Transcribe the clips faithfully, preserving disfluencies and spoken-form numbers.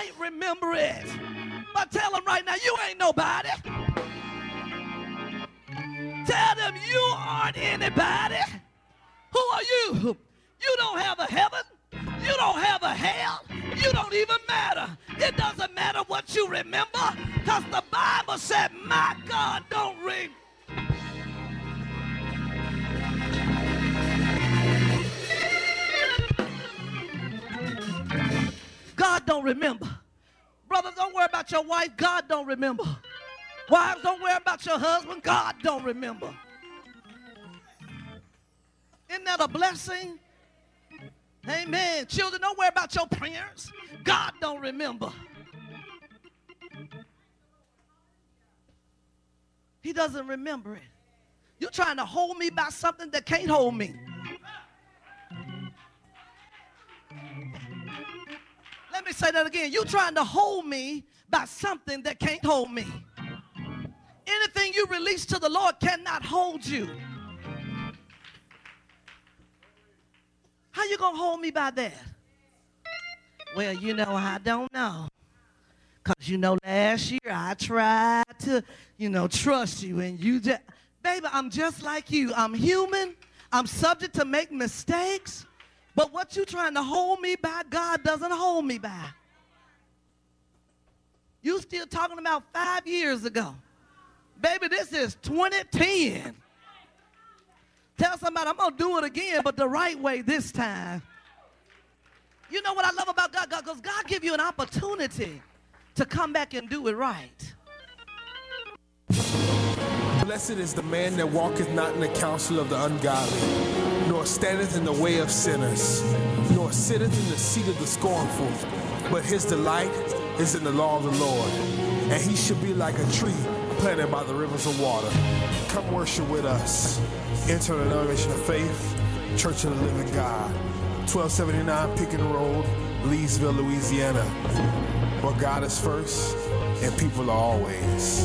might remember it. But tell them right now, you ain't nobody. Tell them you aren't anybody. Who are you? You don't have a heaven. You don't have a hell. You don't even matter. It doesn't matter what you remember, because the Bible said, my God don't remember. God don't remember. Brothers, don't worry about your wife. God don't remember. Wives, don't worry about your husband. God don't remember. Isn't that a blessing? Amen. Children, don't worry about your parents. God don't remember. He doesn't remember it. You're trying to hold me by something that can't hold me. Let me say that again. You're trying to hold me by something that can't hold me. Anything you release to the Lord cannot hold you. How you going to hold me by that? Well, you know, I don't know. Because, you know, last year I tried to, you know, trust you. And you just, baby, I'm just like you. I'm human. I'm subject to make mistakes. But what you trying to hold me by, God doesn't hold me by. You still talking about five years ago. Baby, this is twenty ten. Tell somebody, I'm going to do it again, but the right way this time. You know what I love about God? God, because God give you an opportunity to come back and do it right. Blessed is the man that walketh not in the counsel of the ungodly, nor standeth in the way of sinners, nor sitteth in the seat of the scornful. But his delight is in the law of the Lord, and he shall be like a tree planted by the rivers of water. Come worship with us. Enter the denomination of faith, Church of the Living God, twelve seventy-nine Pickens Road, Leesville, Louisiana. Where God is first and people are always.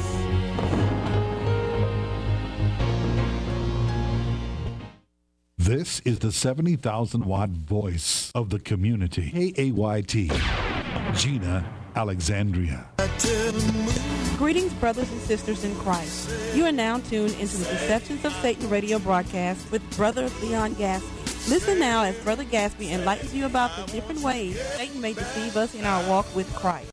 This is the seventy thousand watt voice of the community. K A Y T, Gina Alexandria. Greetings, brothers and sisters in Christ. You are now tuned into the Deceptions of Satan radio broadcast with Brother Leon Gaspy. Listen now as Brother Gaspy enlightens you about the different ways Satan may deceive us in our walk with Christ.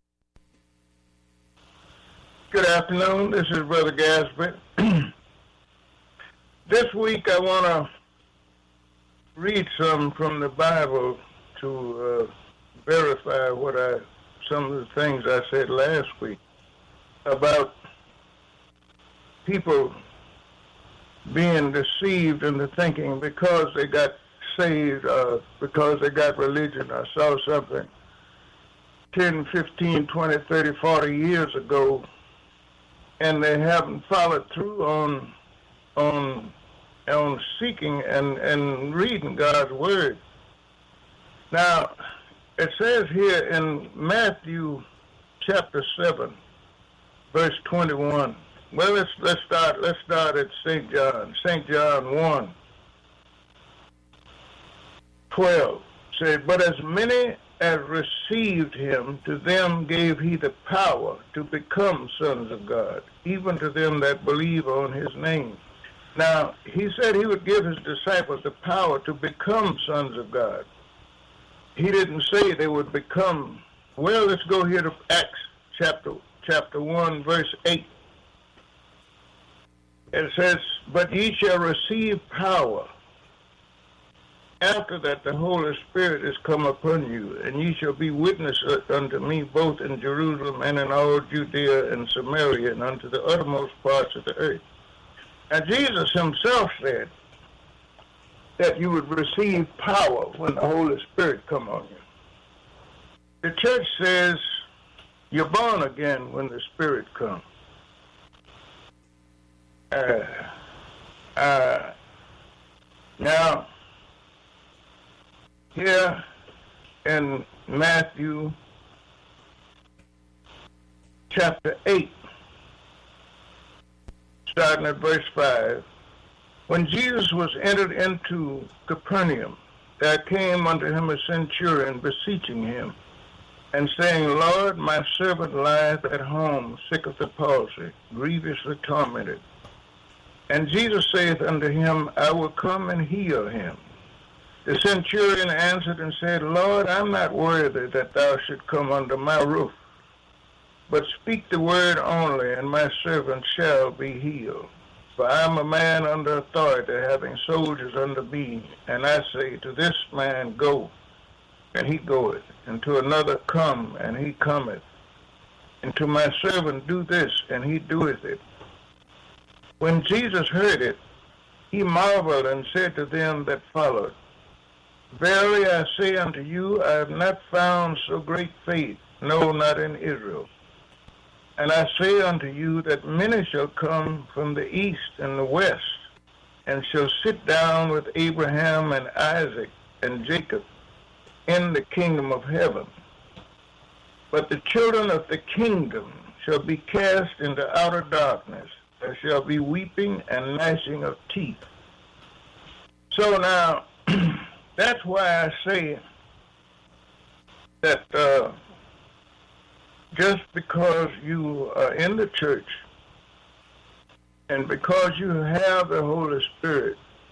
Good afternoon. This is Brother Gaspy. This week I want to read some from the Bible to uh, verify what I, some of the things I said last week about people being deceived into thinking because they got saved, uh, because they got religion or saw something ten, fifteen, twenty, thirty, forty years ago, and they haven't followed through on on on seeking and, and reading God's Word. Now, it says here in Matthew chapter seven, verse twenty-one. Well, let's let's start let's start at Saint John. Saint John one, twelve said, "But as many as received him, to them gave he the power to become sons of God, even to them that believe on his name." Now, he said he would give his disciples the power to become sons of God. He didn't say they would become. Well, let's go here to Acts chapter chapter one, verse eight. It says, "But ye shall receive power after that the Holy Spirit is come upon you, and ye shall be witnesses unto me both in Jerusalem and in all Judea and Samaria and unto the uttermost parts of the earth." And Jesus himself said that you would receive power when the Holy Spirit come on you. The church says you're born again when the Spirit comes. Uh, uh, now, here in Matthew chapter eight, starting at verse five, "When Jesus was entered into Capernaum, there came unto him a centurion beseeching him and saying, Lord, my servant lieth at home, sick of the palsy, grievously tormented. And Jesus saith unto him, I will come and heal him. The centurion answered and said, Lord, I'm not worthy that thou should come under my roof, but speak the word only, and my servant shall be healed. For I am a man under authority, having soldiers under me, and I say to this man, go, and he goeth, and to another, come, and he cometh, and to my servant, do this, and he doeth it. When Jesus heard it, he marveled and said to them that followed, Verily I say unto you, I have not found so great faith, no, not in Israel. And I say unto you that many shall come from the east and the west, and shall sit down with Abraham and Isaac and Jacob in the kingdom of heaven. But the children of the kingdom shall be cast into outer darkness. There shall be weeping and gnashing of teeth. So now, that's why I say that uh, just because you are in the church and because you have the Holy Spirit,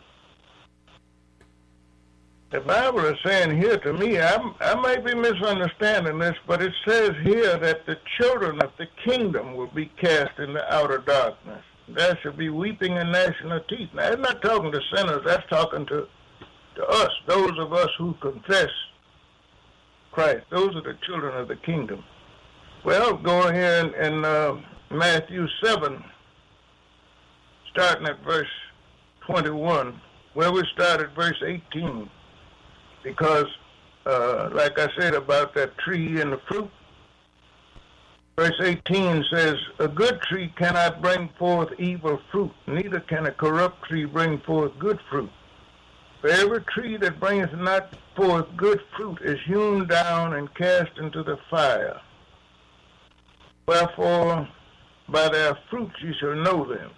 the Bible is saying here to me, I'm, I may be misunderstanding this, but it says here that the children of the kingdom will be cast in the outer darkness. There shall be weeping and gnashing of teeth. Now, it's not talking to sinners, that's talking to, to us, those of us who confess Christ. Those are the children of the kingdom. Well, go here in, in uh, Matthew seven, starting at verse twenty-one. Well, we start at verse eighteen, because, uh, like I said about that tree and the fruit, verse eighteen says, a good tree cannot bring forth evil fruit, neither can a corrupt tree bring forth good fruit. For every tree that bringeth not forth good fruit is hewn down and cast into the fire. Wherefore, by their fruits ye shall know them.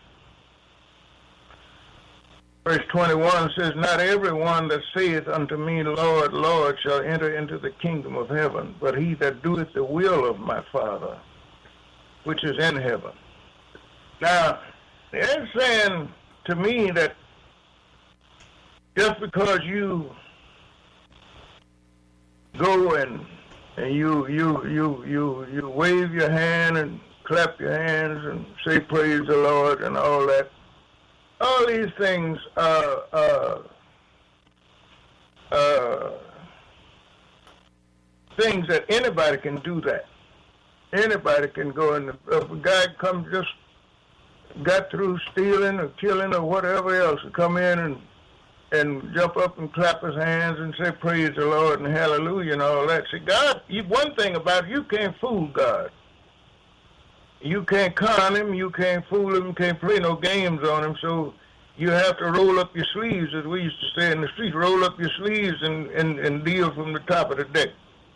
Verse twenty-one says, not every one that saith unto me, Lord, Lord, shall enter into the kingdom of heaven, but he that doeth the will of my Father, which is in heaven. Now, they're saying to me that just because you go and and you you you you you wave your hand and clap your hands and say praise the Lord and all that, all these things are uh, uh, things that anybody can do that. Anybody can go, and if a guy comes just got through stealing or killing or whatever else, to come in and and jump up and clap his hands and say praise the Lord and hallelujah and all that. See, God, you, one thing about it, you can't fool God. You can't con him, you can't fool him, you can't play no games on him, so you have to roll up your sleeves, as we used to say in the street, roll up your sleeves and, and, and deal from the top of the deck.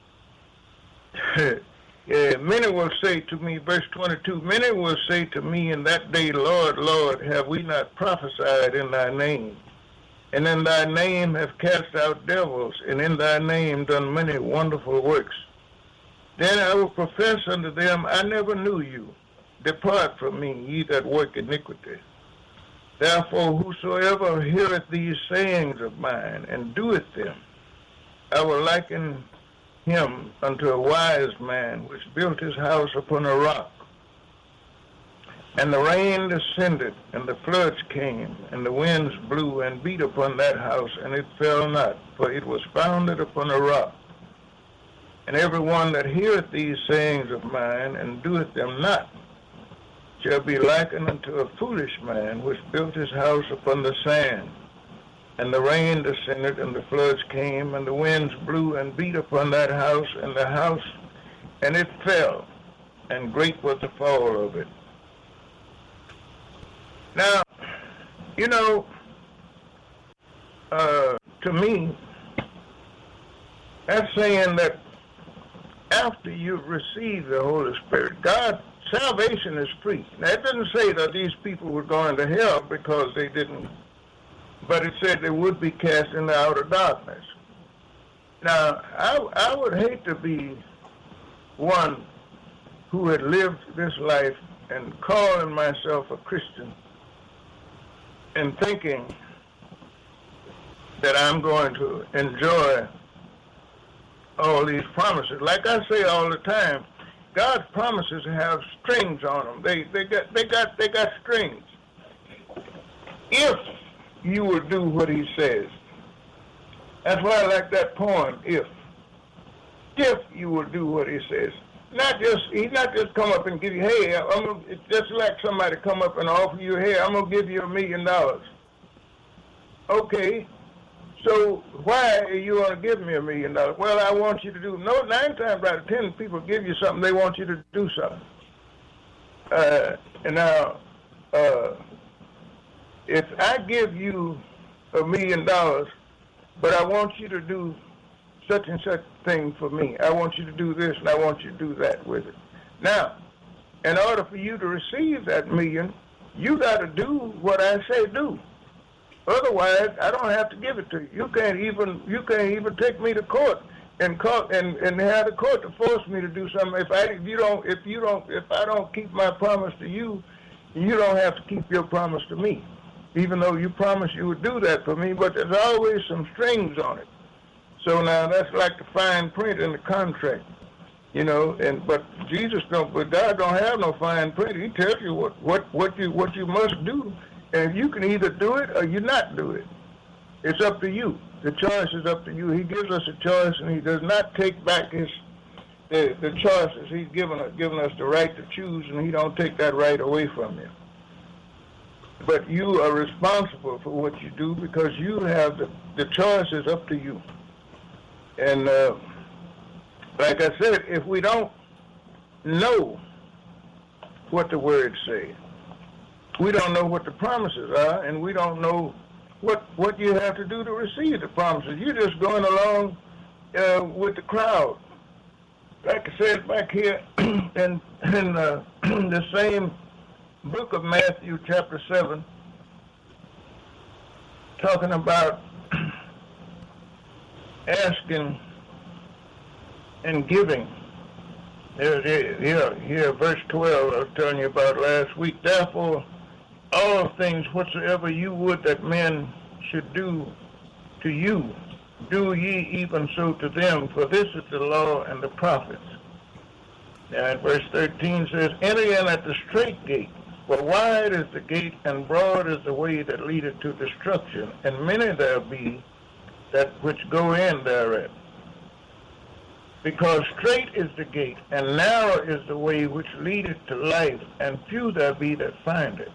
Yeah, many will say to me, verse twenty-two, many will say to me in that day, Lord, Lord, have we not prophesied in thy name? And in thy name have cast out devils, and in thy name done many wonderful works. Then I will profess unto them, I never knew you. Depart from me, ye that work iniquity. Therefore, whosoever heareth these sayings of mine, and doeth them, I will liken him unto a wise man, which built his house upon a rock. And the rain descended, and the floods came, and the winds blew and beat upon that house, and it fell not, for it was founded upon a rock. And every one that heareth these sayings of mine, and doeth them not, shall be likened unto a foolish man, which built his house upon the sand. And the rain descended, and the floods came, and the winds blew and beat upon that house, and the house, and it fell, and great was the fall of it. Now, you know, uh, to me, that's saying that after you receive the Holy Spirit, God, salvation is free. Now, it doesn't say that these people were going to hell because they didn't, but it said they would be cast into outer darkness. Now, I, I would hate to be one who had lived this life and calling myself a Christian and thinking that I'm going to enjoy all these promises. Like I say all the time, God's promises have strings on them. They they got they got they got strings. If you will do what he says. That's why I like that poem, if. If you will do what he says. Not just, he's not just come up and give you, hey, I'm gonna, it's just like somebody come up and offer you, hey, I'm going to give you a million dollars. Okay, so why are you going to give me a million dollars? Well, I want you to do, no, nine times out of ten people give you something, they want you to do something. Uh, and now, uh, if I give you a million dollars, but I want you to do such and such thing for me. I want you to do this and I want you to do that with it. Now, in order for you to receive that million, you got to do what I say do. Otherwise, I don't have to give it to you. You can't even you can't even take me to court and call, and, and have the court to force me to do something. If I if you don't if you don't if I don't keep my promise to you, you don't have to keep your promise to me. Even though you promised you would do that for me, but there's always some strings on it. So now that's like the fine print in the contract, you know. And but Jesus don't, but God don't have no fine print. He tells you what what what you what you must do, and you can either do it or you not do it. It's up to you. The choice is up to you. He gives us a choice, and he does not take back his the the choices. He's given us given us the right to choose, and he don't take that right away from you. But you are responsible for what you do because you have the the choice is up to you. And uh, like I said, if we don't know what the words say, we don't know what the promises are, and we don't know what what you have to do to receive the promises. You're just going along uh, with the crowd. Like I said back here in, in uh, the same book of Matthew, chapter seven, talking about asking and giving. Here, here, here, verse twelve I was telling you about last week. Therefore, all things whatsoever you would that men should do to you, do ye even so to them, for this is the law and the prophets. And verse thirteen says, enter in at the straight gate, for wide is the gate and broad is the way that leadeth to destruction, and many there be that which go in thereat. Because straight is the gate, and narrow is the way which leadeth to life, and few there be that find it.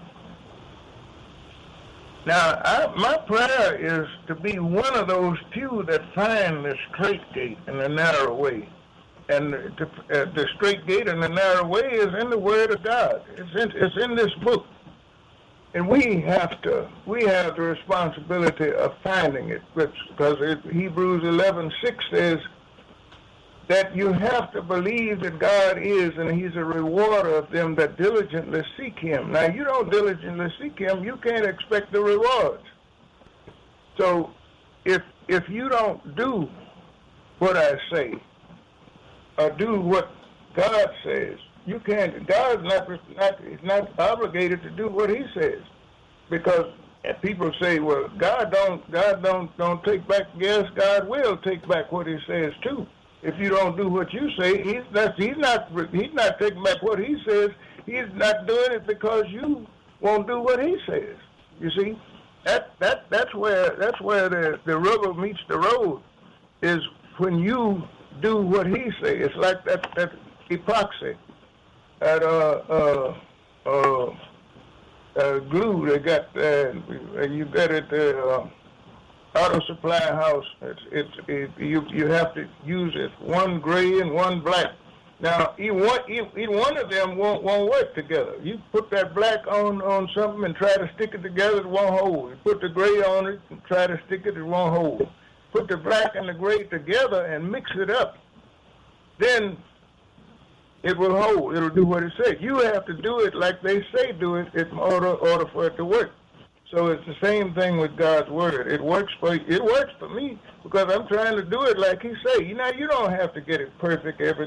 Now, I, my prayer is to be one of those few that find the straight gate and the narrow way. And to, uh, the straight gate and the narrow way is in the Word of God. It's in, it's in this book. And we have to, we have the responsibility of finding it, because it, Hebrews eleven six says that you have to believe that God is, and he's a rewarder of them that diligently seek him. Now, you don't diligently seek him, you can't expect the rewards. So, if if you don't do what I say, or do what God says, you can't. God's not not is not obligated to do what he says, because people say, "Well, God don't God don't don't take back." Yes, God will take back what he says too. If you don't do what you say, he's not he's not he's not taking back what he says. He's not doing it because you won't do what he says. You see, that that that's where that's where the the rubber meets the road, is when you do what he says. It's like that that epoxy. At uh, uh, uh, uh, glue they got, uh, you got it at the uh, auto supply house. It's, it's it, you you have to use it one gray and one black. Now, even one, even one of them won't won't work together. You put that black on on something and try to stick it together, it won't hold. You put the gray on it and try to stick it, it won't hold. Put the black and the gray together and mix it up, then it will hold. It'll do what it says. You have to do it like they say do it in order, order for it to work. So it's the same thing with God's word. It works for it works for me because I'm trying to do it like he say. You know, you don't have to get it perfect every